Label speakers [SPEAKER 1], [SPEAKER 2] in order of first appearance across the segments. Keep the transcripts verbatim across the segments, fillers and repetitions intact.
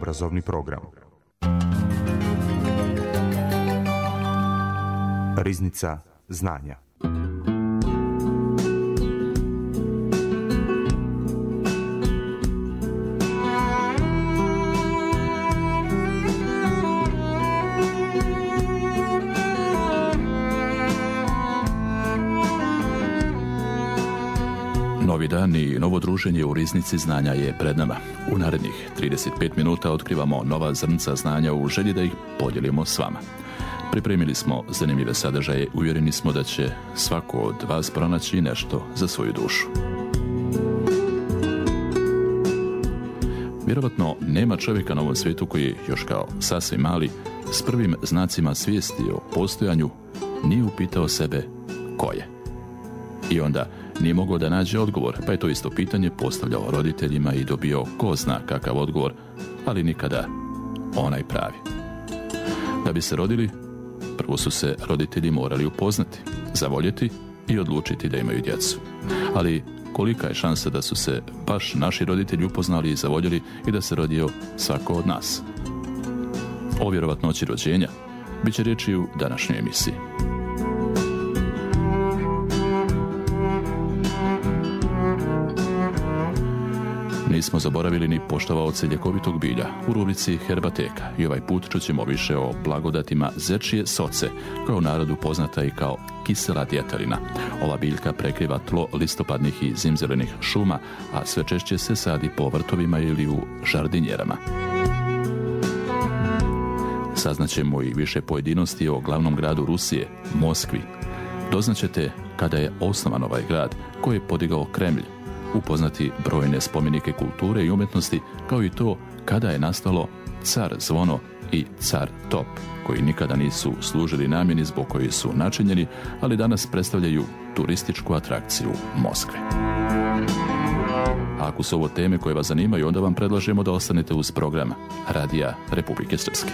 [SPEAKER 1] obrazovni program. Riznica znanja.
[SPEAKER 2] Novi dan i novo druženje u Riznici znanja je pred nama. U narednih trideset pet minuta otkrivamo nova zrnca znanja u želji da ih podijelimo s vama. Pripremili smo zanimljive sadržaje, uvjereni smo da će svako od vas pronaći nešto za svoju dušu. Vjerovatno nema čovjeka na ovom svijetu koji još kao sasvim mali, s prvim znacima svijesti o postojanju, nije upitao sebe ko je. I onda nije mogao da nađe odgovor, pa je to isto pitanje postavljao roditeljima i dobio ko zna kakav odgovor, ali nikada onaj pravi. Da bi se rodili, prvo su se roditelji morali upoznati, zavoljeti i odlučiti da imaju djecu. Ali kolika je šansa da su se baš naši roditelji upoznali i zavoljeli i da se rodio svako od nas? O vjerovatnoći rođenja bit će riječi u današnjoj emisiji. Nismo zaboravili ni poštovaoce ljekovitog bilja u rubrici Herbateka i ovaj put čućemo više o blagodatima zečije soce, koja u narodu poznata i kao kisela djetelina. Ova biljka prekriva tlo listopadnih i zimzelenih šuma, a sve češće se sadi po vrtovima ili u žardinjerama. Saznaćemo i više pojedinosti o glavnom gradu Rusije, Moskvi. Doznaćete kada je osnovan ovaj grad koji je podigao Kremlj, upoznati brojne spomenike kulture i umjetnosti, kao i to kada je nastalo car zvono i car top, koji nikada nisu služili namjeni zbog koji su načinjeni, ali danas predstavljaju turističku atrakciju Moskve. A ako su ovo teme koje vas zanimaju, onda vam predlažemo da ostanete uz program Radija Republike Srpske.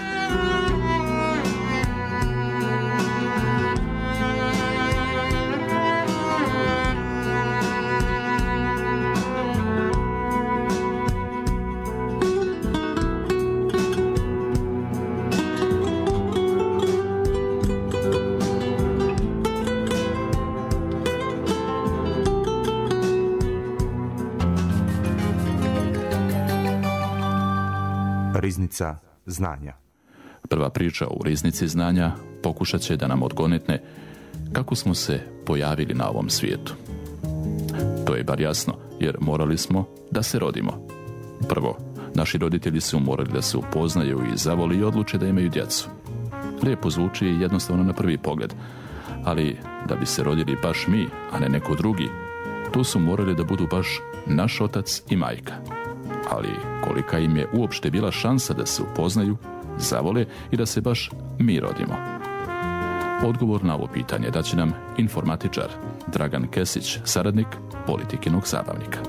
[SPEAKER 1] Riznica znanja.
[SPEAKER 2] Prva priča u Riznici znanja pokušat će da nam odgonetne kako smo se pojavili na ovom svijetu. To je bar jasno, jer morali smo da se rodimo. Prvo, naši roditelji su morali da se upoznaju i zavoli i odluče da imaju djecu. Lijepo zvuči i jednostavno na prvi pogled, ali da bi se rodili baš mi, a ne neko drugi, tu su morali da budu baš naš otac i majka. Ali kolika im je uopšte bila šansa da se upoznaju, zavole i da se baš mi rodimo? Odgovor na ovo pitanje daće nam informatičar Dragan Kesić, saradnik Politikinog zabavnika.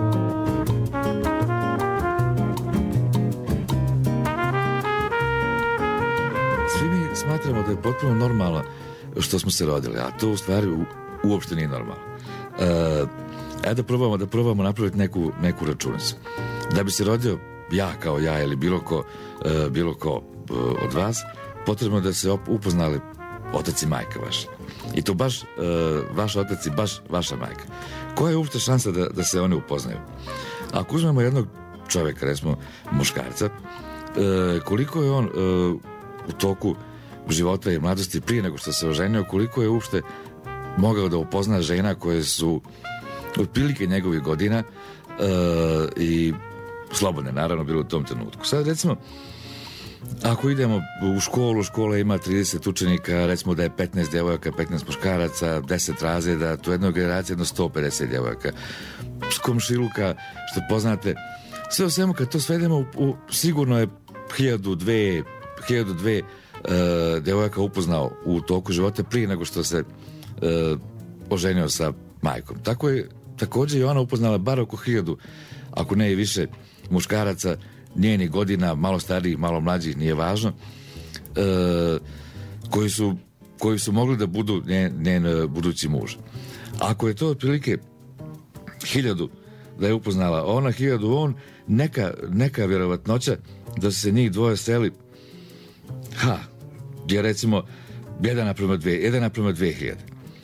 [SPEAKER 3] Svi mi smatramo da je potpuno normalno što smo se rodili, a to u stvari u, uopšte nije normalno. E, Ajde da probamo, da probamo napraviti neku, neku računicu. Da bi se rodio ja kao ja ili bilo ko, uh, bilo ko uh, od vas, potrebno je da se op- upoznali otac i majka vaša. I to baš uh, vaš otac i baš vaša majka. Koja je uopšte šansa da, da se oni upoznaju? Ako uzmemo jednog čovjeka, recimo muškarca, uh, koliko je on uh, u toku života i mladosti prije nego što se oženio, koliko je uopšte mogao da upozna žena koje su otprilike njegovih godina uh, i slobodne, naravno, bilo u tom trenutku. Sad, recimo, ako idemo u školu, škola ima trideset učenika, recimo da je petnaest djevojaka, petnaest muškaraca, deset razreda, tu jednoj generaciji jedno sto pedeset djevojaka. S komšiluka, što poznate, sve u svemu, kad to svedemo, u, u, sigurno je hiljadu, dve, hiljadu, dve uh, djevojaka upoznao u toku života prije nego što se uh, oženio sa majkom. Tako je također i ona upoznala bar oko hiljadu, ako ne i više, muškaraca njenih godina, malo starijih, malo mlađih, nije važno, e, koji su, koji su mogli da budu njen, njen budući muž. Ako je to otprilike hiljadu da je upoznala ona hiljadu on, neka, neka vjerovatnoća da su se njih dvoje seli, ha, je recimo jedan naprema dve, jedan naprema dve hiljade.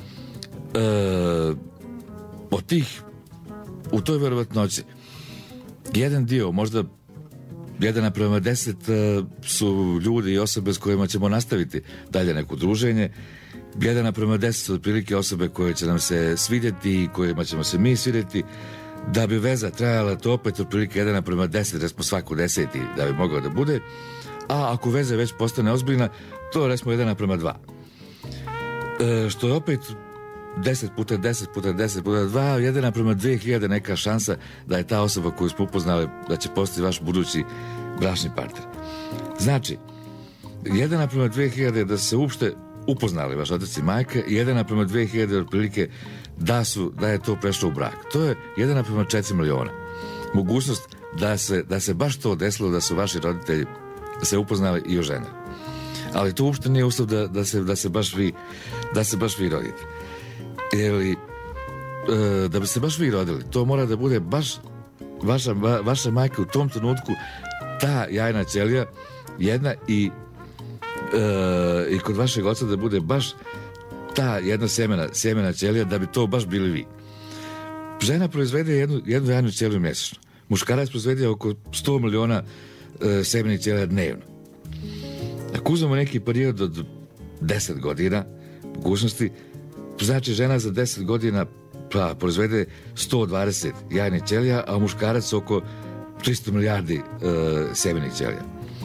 [SPEAKER 3] E, od tih, u toj vjerovatnoći, jedan dio, možda jedan naprema deset su ljudi i osobe s kojima ćemo nastaviti dalje neko druženje. Jedan naprema deset su otprilike osobe koje će nam se svidjeti i kojima ćemo se mi svidjeti. Da bi veza trajala, to opet otprilike jedan naprema deset, resmo svaku deseti da bi mogao da bude. A ako veza već postane ozbiljna, to resmo jedan naprema dva. E, što je opet deset puta deset puta deset puta dva, jedan naprema dve hiljade neka šansa da je ta osoba koju smo upoznali da će postati vaš budući bračni partner. Znači, jedan naprema dve hiljade da se uopšte upoznali vaš otac i majka i jedan naprema dve hiljade otprilike da, su, da je to prešlo u brak. To je jedan naprema četiri miliona. Mogućnost da se, da se baš to desilo, da su vaši roditelji se upoznali i oženili. Ali to uopšte nije uslov da, da, se, da se baš vi da se baš vi rodite. Ili, e, da bi se baš vi rodili, to mora da bude baš vaša, va, vaša majka u tom trenutku, ta jajna ćelija jedna i e, i kod vašeg oca da bude baš ta jedna sjemena, sjemena ćelija, da bi to baš bili vi. Žena proizvede jednu, jednu jajnu ćeliju mjesečno. Muškarac proizvede oko sto miliona e, sjemenih ćelija dnevno. Ako uzmemo neki period od deset godina mogućnosti, znači žena za deset godina pa, proizvede sto dvadeset jajnih ćelija, a muškarac oko tristo milijardi e, sjemenih ćelija.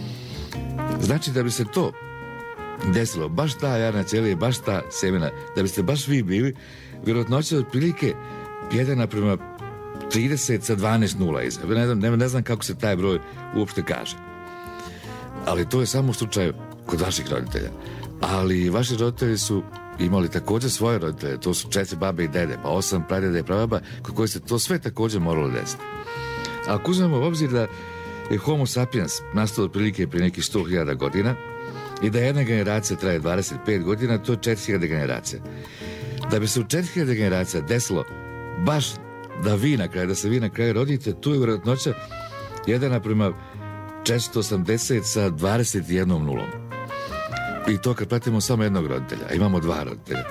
[SPEAKER 3] Znači da bi se to desilo, baš ta jajna ćelija, baš ta sjemena, da biste baš vi bili, vjerojatnoća je otprilike jedan naprema trideset sa dvanaest nula iza. Ne znam, ne, ne znam kako se taj broj uopšte kaže. Ali to je samo u slučaju kod vaših roditelja. Ali vaši roditelji su imali također svoje roditelje, to su četiri babe i dede, pa osam pradjede i prababa, kod koji se to sve također moralo desiti. A ako uzmemo u obzir da je Homo sapiens nastao otprilike prije nekih sto hiljada godina i da jedna generacija traje dvadeset pet godina, to je četiri hiljade generacija. Da bi se u četiri hiljade generacija desilo baš da vi na kraju, da se vi na kraju rodite, tu je vjerojatnoća jedan naprema četiristo osamdeset sa dvadeset jednom nulom. I to kad pratimo samo jednog roditelja, a imamo dva roditelja.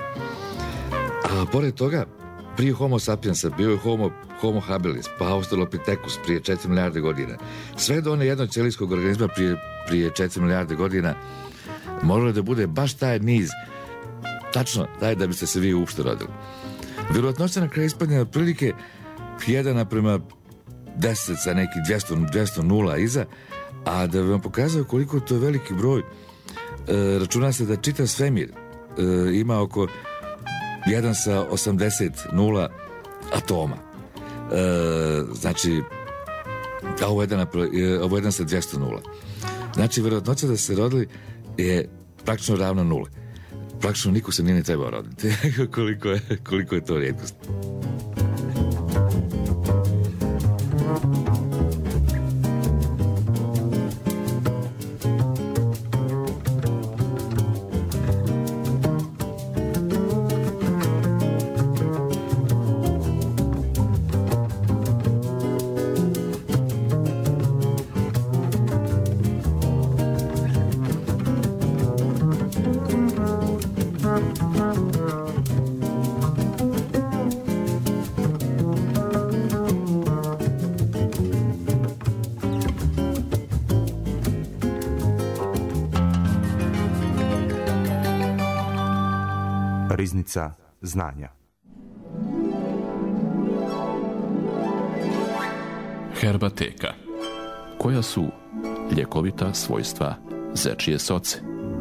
[SPEAKER 3] A pored toga, prije Homo sapiensa bio je Homo, homo habilis, pa Australopithecus prije četiri milijarde godina. Sve do one jednoćelijskog organizma prije, prije četiri milijarde godina moralo da bude baš taj niz, tačno taj da biste se vi uopšte rodili. Vjerojatnoća na kraju ispadne otprilike jedan naprema deset sa neki dvjesto, dvjesto nula iza, a da bi vam pokazao koliko to je veliki broj, e, računa se da čitav svemir e, ima oko jedan sa osamdeset nula atoma. E, znači, a ovo jedan, ovo jedan sa dvjesto nula. Znači, vjerojatnoća da se rodili je praktično ravno nule. Praktično niko se nije ni trebao roditi. koliko, je, koliko je to rijetkost.
[SPEAKER 1] Riznica znanja.
[SPEAKER 2] Herbateka. Koja su ljekovita svojstva zečije soce?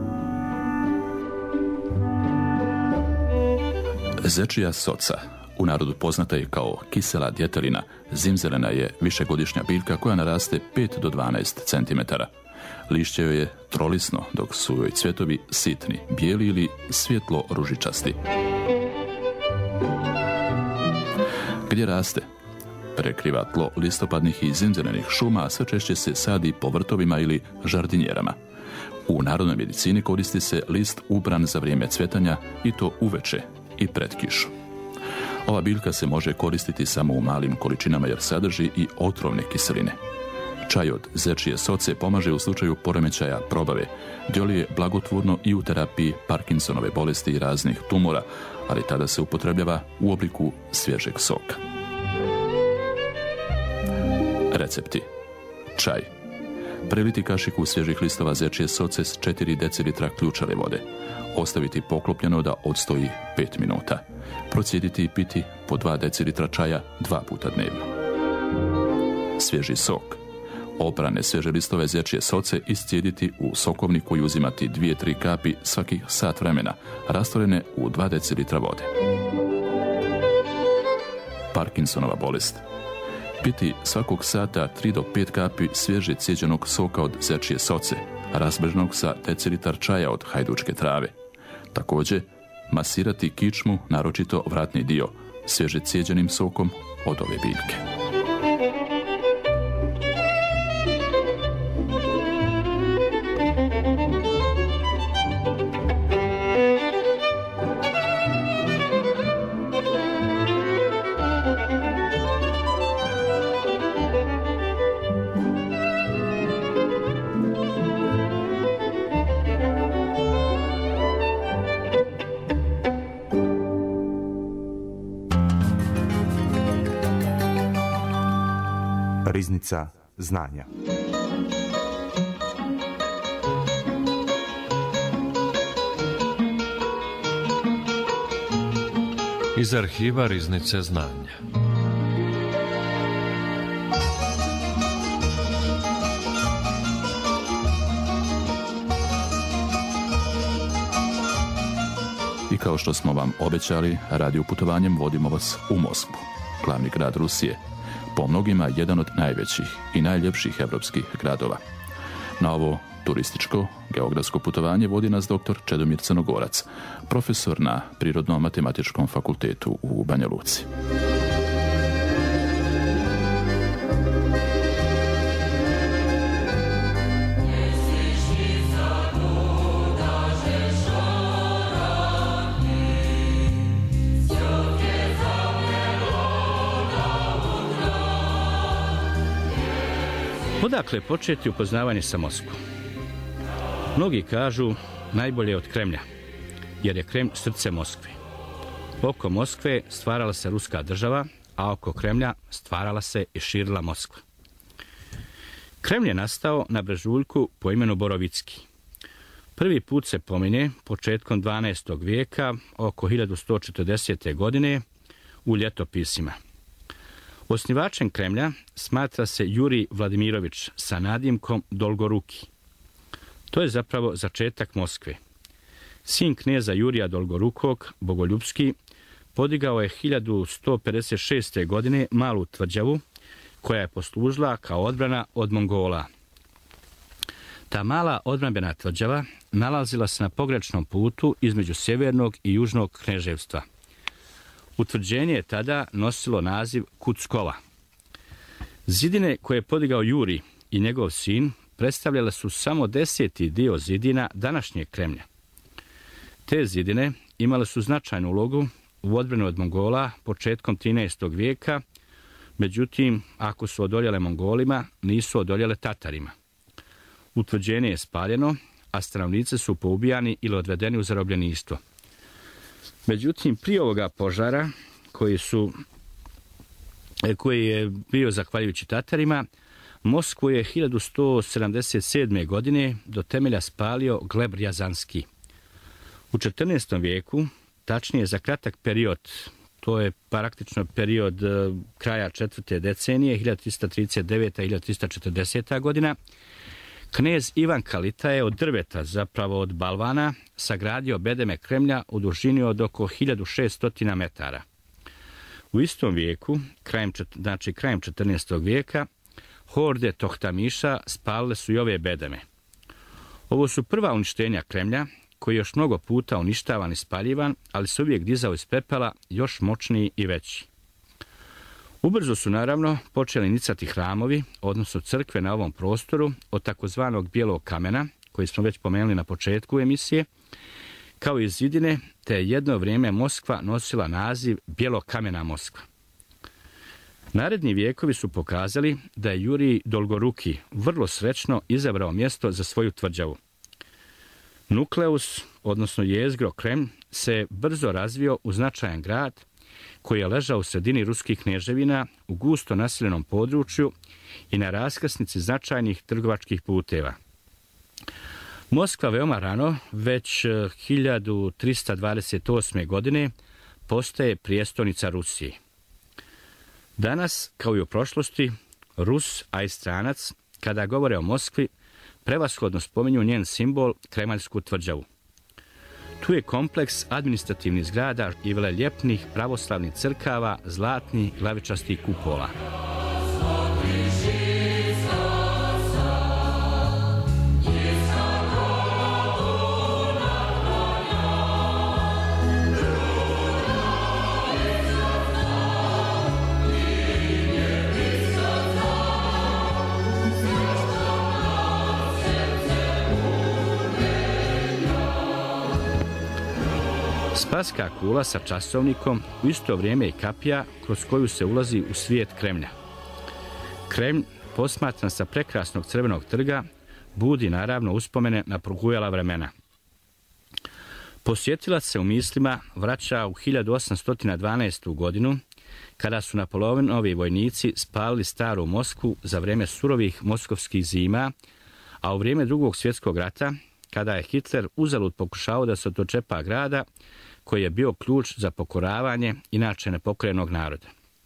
[SPEAKER 2] Zečija soca, u narodu poznata je kao kisela djetelina, zimzelena je višegodišnja biljka koja naraste pet do dvanaest centimetara. Lišće joj je trolisno, dok su joj cvjetovi sitni, bijeli ili svjetlo ružičasti. Gdje raste? Prekriva tlo listopadnih i zimzelenih šuma, a sve češće se sadi po vrtovima ili žardinjerama. U narodnoj medicini koristi se list ubran za vrijeme cvjetanja i to uveče i pred kišu. Ova biljka se može koristiti samo u malim količinama jer sadrži i otrovne kiseline. Čaj od zečje soce pomaže u slučaju poremećaja probave, djeluje blagotvorno i u terapiji Parkinsonove bolesti i raznih tumora, ali tada se upotrebljava u obliku svježeg soka. Recepti. Čaj. Preliti kašiku svježih listova zečje soce s četiri decilitra ključale vode. Ostaviti poklopljeno da odstoji pet minuta. Procijediti i piti po dva decilitra čaja dva puta dnevno. Svježi sok. Oprane svježe listove zečje soce iscijediti u sokovniku i uzimati dvije tri kapi svakih sat vremena, rastvorene u dva decilitra vode. Parkinsonova bolest. Piti svakog sata tri do pet kapi svježe cijeđenog soka od zečje soce, razbrežnog sa decilitar čaja od hajdučke trave. Također, masirati kičmu, naročito vratni dio, svježe cijeđenim sokom od ove biljke.
[SPEAKER 1] Riznica znanja.
[SPEAKER 4] Iz arhiva Riznice znanja.
[SPEAKER 2] I kao što smo vam obećali, radio putovanjem vodimo vas u Moskvu, glavni grad Rusije, po mnogima jedan od najvećih i najljepših evropskih gradova. Na ovo turističko geografsko putovanje vodi nas doktor Čedomir Crnogorac, profesor na Prirodno-matematičkom fakultetu u Banja Luci.
[SPEAKER 5] Odakle početi upoznavanje sa Moskvom? Mnogi kažu najbolje od Kremlja, jer je Kremlj srce Moskve. Oko Moskve stvarala se ruska država, a oko Kremlja stvarala se i širila Moskva. Kremlj je nastao na brežuljku po imenu Borovicki. Prvi put se pominje početkom dvanaestog vijeka, oko hiljadu sto četrdesete. godine, u ljetopisima. Osnivačem Kremlja smatra se Jurij Vladimirović sa nadimkom Dolgoruki. To je zapravo začetak Moskve. Sin kneza Jurija Dolgorukog, Bogoljubski, podigao je hiljadu sto pedeset šeste. godine malu tvrđavu koja je poslužila kao odbrana od Mongola. Ta mala odbrambena tvrđava nalazila se na pograničnom putu između sjevernog i južnog kneževstva. Utvrđenje je tada nosilo naziv Kuckova. Zidine koje je podigao Jurij i njegov sin predstavljale su samo deseti dio zidina današnjeg Kremlja. Te zidine imale su značajnu ulogu u odbrani od Mongola početkom trinaestog vijeka, međutim, ako su odoljele Mongolima, nisu odoljele Tatarima. Utvrđenje je spaljeno, a stanovnici su poubijani ili odvedeni u zarobljeništvo. Međutim, prije ovoga požara, koji, su, koji je bio zahvaljujući Tatarima, Moskvu je hiljadu sto sedamdeset sedme. godine do temelja spalio Gleb Rjazanski. U četrnaestom vijeku, tačnije za kratak period, to je praktično period kraja četvrte decenije, hiljadu trista trideset deveta. do hiljadu trista četrdesete. godina, knez Ivan Kalita je od drveta, zapravo od balvana, sagradio bedeme Kremlja u dužini od oko hiljadu šesto metara. U istom vijeku, krajem, znači krajem četrnaestog vijeka, horde Tohtamiša spalile su i ove bedeme. Ovo su prva uništenja Kremlja, koji je još mnogo puta uništavan i spaljivan, ali se uvijek dizao iz pepela još moćniji i veći. Ubrzo su naravno počeli nicati hramovi, odnosno crkve na ovom prostoru, od takozvanog bijelog kamena, koji smo već pomenuli na početku emisije, kao i zidine, te je jedno vrijeme Moskva nosila naziv Bjelokamena Moskva. Naredni vijekovi su pokazali da je Jurij Dolgoruki vrlo srećno izabrao mjesto za svoju tvrđavu. Nukleus, odnosno jezgro Kremlj, se brzo razvio u značajan grad koji je ležao u sredini ruskih kneževina u gusto naseljenom području i na raskrsnici značajnih trgovačkih puteva. Moskva veoma rano, već hiljadu trista dvadeset osme. godine, postaje prijestolnica Rusije. Danas, kao i u prošlosti, Rus, a i stranac, kada govore o Moskvi, prevashodno spominju njen simbol, Kremaljsku tvrđavu. Tu je kompleks administrativnih zgrada i veleljepnih pravoslavnih crkava, zlatnih glavičastih kupola. Spaska kula sa časovnikom u isto vrijeme je kapija kroz koju se ulazi u svijet Kremlja. Kremlj, posmatran sa prekrasnog crvenog trga, budi naravno uspomene na progujala vremena. Posjetilac se u mislima vraća u hiljadu osamsto dvanaestu. godinu, kada su Napoleonovi vojnici spalili staru Moskvu za vrijeme surovih moskovskih zima, a u vrijeme Drugog svjetskog rata, kada je Hitler uzalud pokušao da se dočepa grada koji je bio ključ za pokoravanje inače nepokorenog naroda.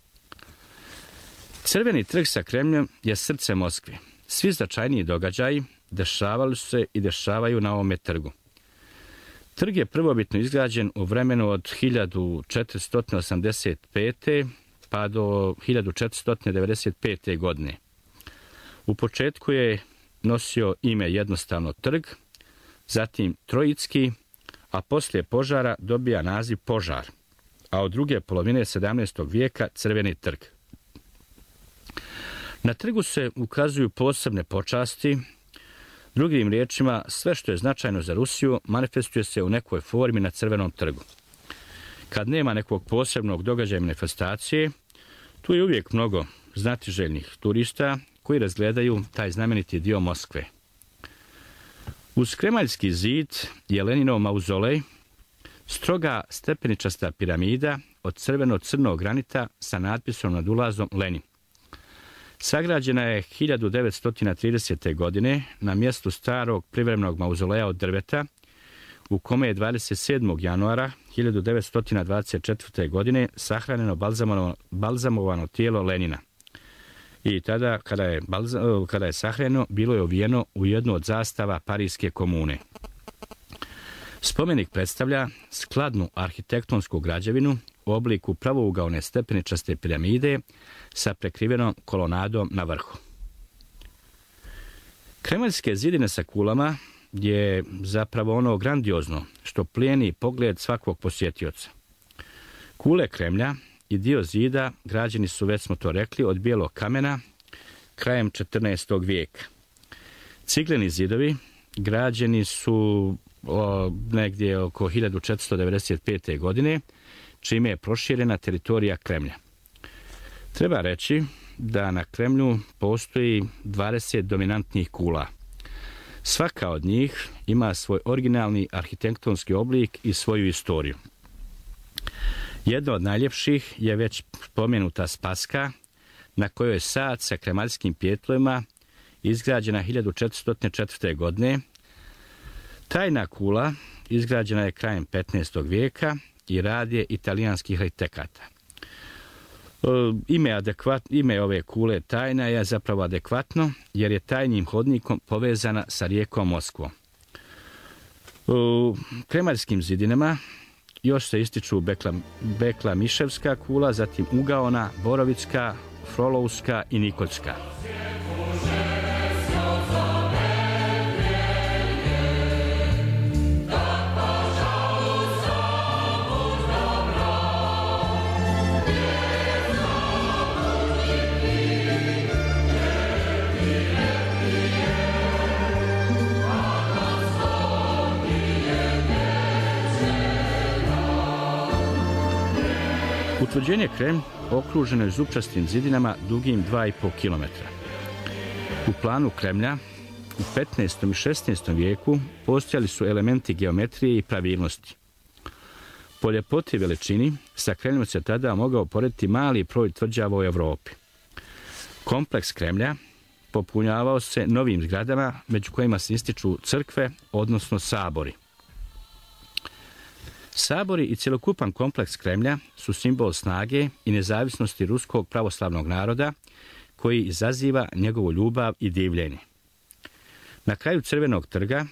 [SPEAKER 5] Crveni trg sa Kremljom je srce Moskve. Svi značajniji događaji dešavali su se i dešavaju na ovome trgu. Trg je prvobitno izgrađen u vremenu od hiljadu četiristo osamdeset pete. pa do hiljadu četiristo devedeset pete. godine. U početku je nosio ime jednostavno trg, zatim Trojitski, a poslije požara dobija naziv Požar, a od druge polovine sedamnaestog vijeka Crveni trg. Na trgu se ukazuju posebne počasti, drugim riječima sve što je značajno za Rusiju manifestuje se u nekoj formi na Crvenom trgu. Kad nema nekog posebnog događaja manifestacije, tu je uvijek mnogo znatiželjnih turista koji razgledaju taj znameniti dio Moskve. Uz Kremaljski zid je Leninov mauzolej, stroga stepeničasta piramida od crveno-crnog granita sa natpisom nad ulazom Lenin. Sagrađena je hiljadu devetsto tridesete. godine na mjestu starog privremenog mauzoleja od drveta, u kome je dvadeset sedmog januara hiljadu devetsto dvadeset četvrte. godine sahranjeno balzamovano, balzamovano tijelo Lenina. I tada, kada je, balza, kada je sahranjeno, bilo je ovijeno u jednu od zastava Parijske komune. Spomenik predstavlja skladnu arhitektonsku građevinu u obliku pravougaone stepeničaste piramide sa prekrivenom kolonadom na vrhu. Kremaljske zidine sa kulama je zapravo ono grandiozno što plijeni pogled svakog posjetioca. Kule Kremlja i dio zida građeni su, već smo to rekli, od bijelog kamena krajem četrnaestog vijeka. Cigleni zidovi građeni su o, negdje oko hiljadu četiristo devedeset pete. godine, čime je proširena teritorija Kremlja. Treba reći da na Kremlju postoji dvadeset dominantnih kula. Svaka od njih ima svoj originalni arhitektonski oblik i svoju istoriju. Jedna od najljepših je već spomenuta Spaska, na kojoj je sad sa kremaljskim pijetlovima izgrađena hiljadu četiristo četvrte. godine. Tajna kula izgrađena je krajem petnaestog vijeka i rad je italijanskih arhitekata. Ime, adekvat, ime ove kule tajna je zapravo adekvatno, jer je tajnim hodnikom povezana sa rijekom Moskvom. U kremaljskim zidinama još se ističu Bekla, Bekla Miševska kula, zatim Ugaona, Borovicka, Frolovska i Nikolska. Utvrđenje Kremlj okruženo je zupčastim zidinama dugim dva i po kilometra. U planu Kremlja u petnaestom i šesnaestom vijeku postojali su elementi geometrije i pravilnosti. Po ljepoti i veličini sa Kremljom se tada mogao porediti mali broj tvrđava u Europi. Kompleks Kremlja popunjavao se novim zgradama među kojima se ističu crkve, odnosno sabori. Sabori i cjelokupan kompleks Kremlja su simbol snage i nezavisnosti ruskog pravoslavnog naroda koji izaziva njegovu ljubav i divljenje. Na kraju Crvenog trga,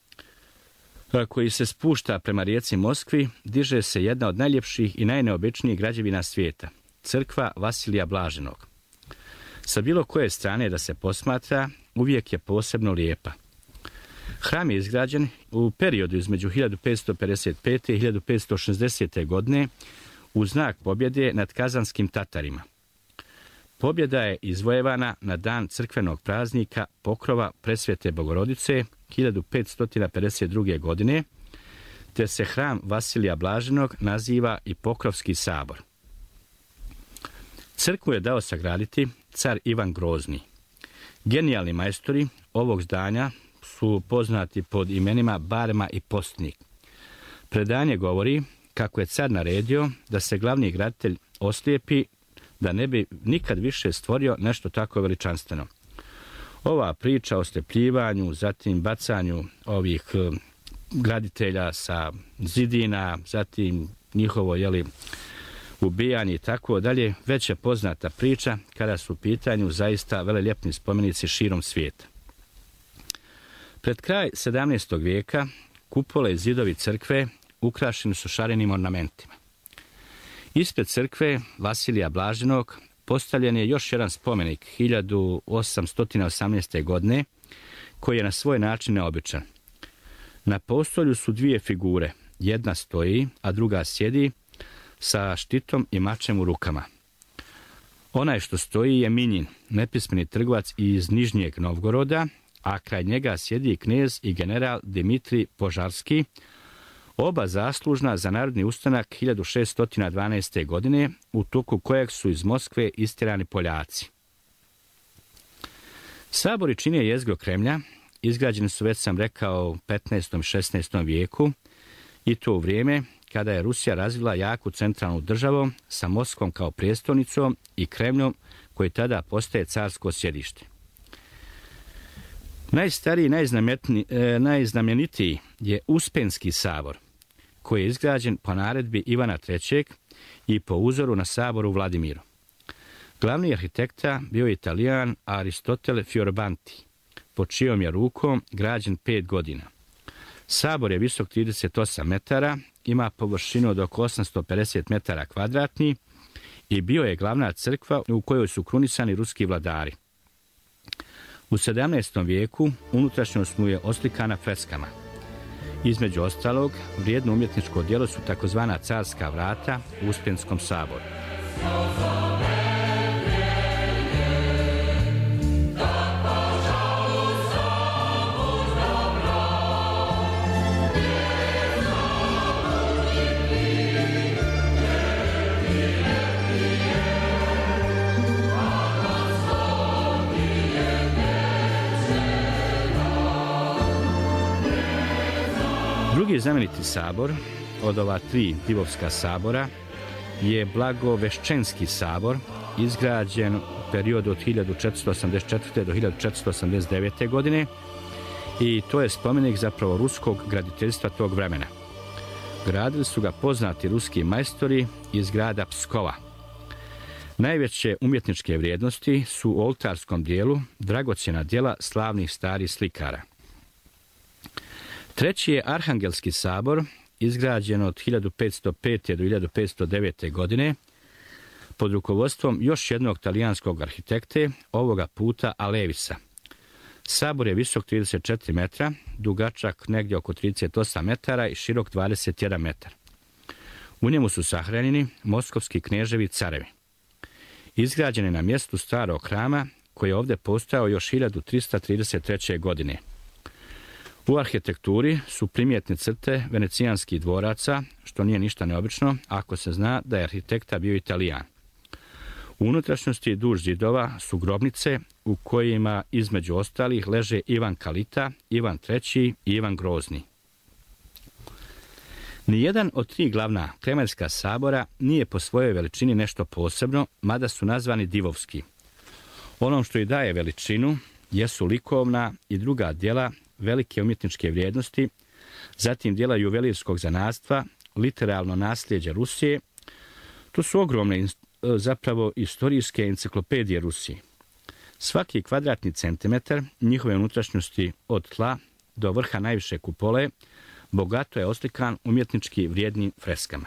[SPEAKER 5] koji se spušta prema rijeci Moskvi, diže se jedna od najljepših i najneobičnijih građevina svijeta, crkva Vasilija Blaženog. Sa bilo koje strane da se posmatra, uvijek je posebno lijepa. Hram je izgrađen u periodu između hiljadu petsto pedeset pete. i hiljadu petsto šezdesete. godine u znak pobjede nad kazanskim Tatarima. Pobjeda je izvojevana na dan crkvenog praznika Pokrova Presvete Bogorodice hiljadu petsto pedeset druge. godine, te se hram Vasilija Blaženog naziva i Pokrovski sabor. Crkvu je dao sagraditi car Ivan Grozni. Genijalni majstori ovog zdanja su poznati pod imenima Barma i Postnik. Predanje govori kako je car naredio da se glavni graditelj oslijepi da ne bi nikad više stvorio nešto tako veličanstveno. Ova priča o sljepljivanju, zatim bacanju ovih graditelja sa zidina, zatim njihovo jeli, ubijanje i tako dalje, već je poznata priča kada su u pitanju zaista veleljepni spomenici širom svijeta. Pred kraj sedamnaestog vijeka kupole i zidovi crkve ukrašeni su šarenim ornamentima. Ispred crkve Vasilija Blaženog postavljen je još jedan spomenik hiljadu osamsto osamnaeste. godine, koji je na svoj način neobičan. Na postolju su dvije figure, jedna stoji, a druga sjedi sa štitom i mačem u rukama. Onaj što stoji je Minjin, nepismeni trgovac iz Nižnjeg Novgoroda, a kraj njega sjedi knez i general Dimitrij Požarski, oba zaslužna za narodni ustanak hiljadu šeststo dvanaeste. godine, u toku kojeg su iz Moskve istjerani Poljaci. Sabori čine jezgro Kremlja, izgrađeni su, već sam rekao, u petnaestom i šesnaestom vijeku, i to u vrijeme kada je Rusija razvila jaku centralnu državu sa Moskvom kao prijestolnicom i Kremljom koji tada postaje carsko sjedište. Najstariji i e, najznamenitiji je Uspenski sabor, koji je izgrađen po naredbi Ivana trećeg. i po uzoru na sabor u Vladimiru. Glavni arhitekta bio je Italijan Aristotele Fioravanti, pod čijom je rukom građen pet godina. Sabor je visok trideset osam metara, ima površinu od oko osamsto pedeset metara kvadratnih i bio je glavna crkva u kojoj su krunisani ruski vladari. U sedamnaestom vijeku unutrašnjost mu je oslikana freskama. Između ostalog, vrijedno umjetničko djelo su takozvana carska vrata u Uspenskom saboru. Drugi znameniti sabor od ova tri divovska sabora je Blagoveščenski sabor, izgrađen u periodu od hiljadu četiristo osamdeset četvrte. do hiljadu četiristo osamdeset devete. godine i to je spomenik zapravo ruskog graditeljstva tog vremena. Gradili su ga poznati ruski majstori iz grada Pskova. Najveće umjetničke vrijednosti su u oltarskom dijelu dragocjena djela slavnih starih slikara. Treći je Arhangelski sabor, izgrađen od hiljadu petsto pete. do hiljadu petsto devete. godine, pod rukovodstvom još jednog talijanskog arhitekte, ovoga puta Alevisa. Sabor je visok trideset četiri metra, dugačak negdje oko trideset osam metara i širok dvadeset jedan metar. U njemu su sahranjeni moskovski knježevi carevi. Izgrađen je na mjestu starog hrama koji je ovdje postojao još hiljadu trista trideset treće. godine. U arhitekturi su primjetne crte venecijanskih dvoraca, što nije ništa neobično ako se zna da je arhitekta bio Italijan. U unutrašnjosti duž zidova su grobnice u kojima između ostalih leže Ivan Kalita, Ivan treći i Ivan Grozni. Nijedan od tri glavna kremeljska sabora nije po svojoj veličini nešto posebno, mada su nazvani divovski. Onom što i daje veličinu jesu likovna i druga djela velike umjetničke vrijednosti, zatim djela juvelirskog zanatstva, literalno nasljeđe Rusije. Tu su ogromne zapravo istorijske enciklopedije Rusije. Svaki kvadratni centimetar njihove unutrašnjosti od tla do vrha najviše kupole bogato je oslikan umjetnički vrijednim freskama.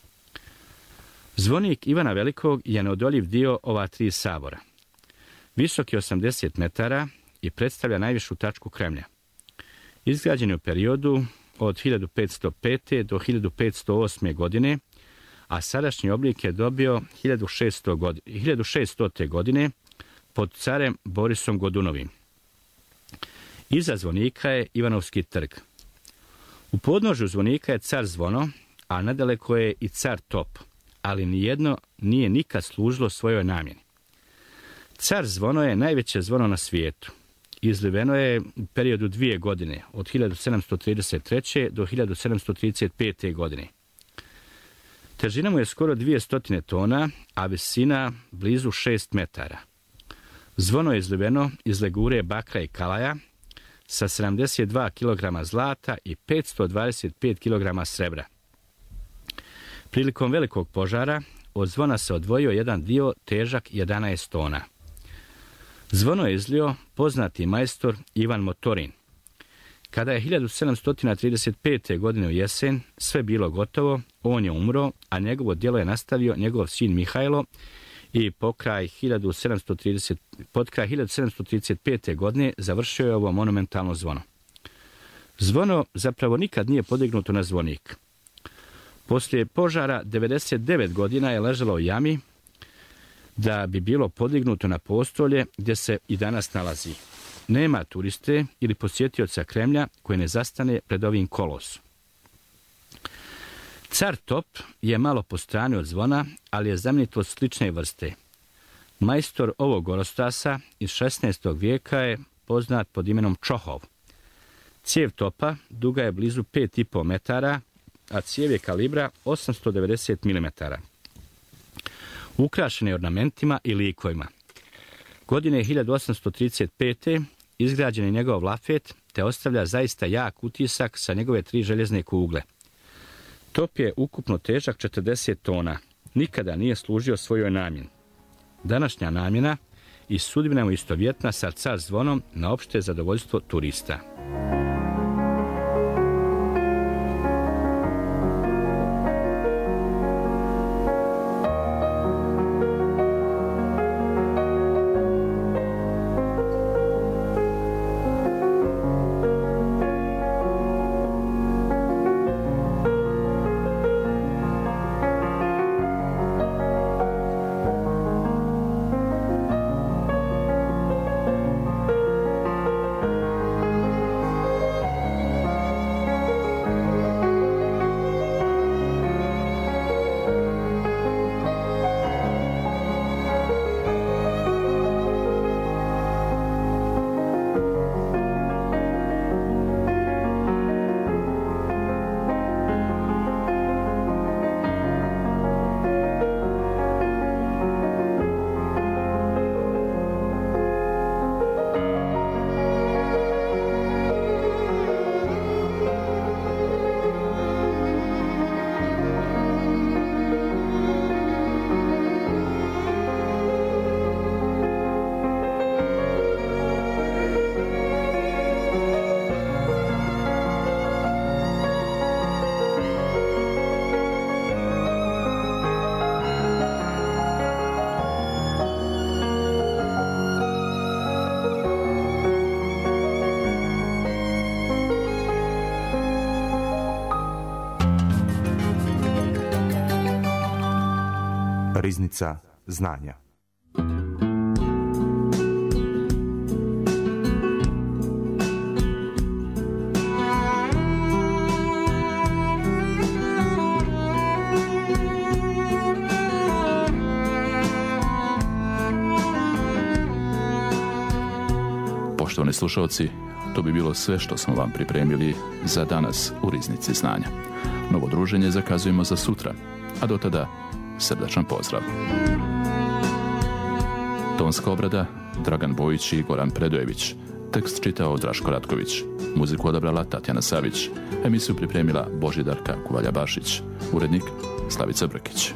[SPEAKER 5] Zvonik Ivana Velikog je neodoljiv dio ova tri sabora. Visok je osamdeset metara i predstavlja najvišu tačku Kremlja. Izgrađen je u periodu od hiljadu petsto pete. do hiljadu petsto osme. godine, a sadašnji oblik je dobio hiljadu šeststote. godine pod carem Borisom Godunovim. Iza zvonika je Ivanovski trg. U podnožju zvonika je car zvono, a nadaleko je i car top, ali nijedno nije nikad služilo svojoj namjeni. Car zvono je najveće zvono na svijetu. Izliveno je u periodu dvije godine, od hiljadu sedamsto trideset treće. do hiljadu sedamsto trideset pete. godine. Težina mu je skoro dvjesto tona, a visina blizu šest metara. Zvono je izliveno iz legure bakra i kalaja sa sedamdeset dva kilograma zlata i petsto dvadeset pet kilograma srebra. Prilikom velikog požara od zvona se odvojio jedan dio težak jedanaest tona. Zvono je izlio poznati majstor Ivan Motorin. Kada je hiljadu sedamsto trideset pete. godine u jesen sve bilo gotovo, on je umro, a njegovo djelo je nastavio njegov sin Mihajlo i pokraj hiljadu sedamsto trideset, pod kraj hiljadu sedamsto trideset pete. godine završio je ovo monumentalno zvono. Zvono zapravo nikad nije podignuto na zvonik. Poslije požara devedeset devet godina je ležalo u jami da bi bilo podignuto na postolje gdje se i danas nalazi. Nema turiste ili posjetioca Kremlja koji ne zastane pred ovim kolosom. Car top je malo po strani od zvona, ali je znamenito slične vrste. Majstor ovog gorostasa iz šesnaestog vijeka je poznat pod imenom Čohov. Cijev topa duga je blizu pet i po metara, a cijev je kalibra osamsto devedeset milimetara. Ukrašen je ornamentima i likovima. Godine hiljadu osamsto trideset pete. izgrađen je njegov lafet, te ostavlja zaista jak utisak sa njegove tri željezne kugle. Top je ukupno težak četrdeset tona. Nikada nije služio svojoj namjeni. Današnja namjena i sudbina mu istovjetna sa car zvonom na opšte zadovoljstvo turista.
[SPEAKER 1] Riznica znanja.
[SPEAKER 2] Poštovani slušalci, to bi bilo sve što smo vam pripremili za danas u Riznici znanja. Novo druženje zakazujemo za sutra, a do tada srdačan pozdrav. Tonska obrada Dragan Bojić i Goran Predojević. Tekst čitao Draško Ratković. Muziku odabrala Tatjana Savić. Emisiju pripremila Božidarka Kuvalja-Bašić. Urednik Slavica Brkić.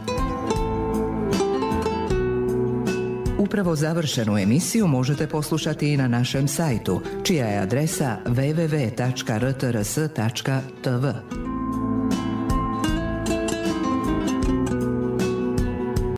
[SPEAKER 6] Upravo završenu emisiju možete poslušati i na našem sajtu, čija je adresa w w w tačka r t r s tačka t v.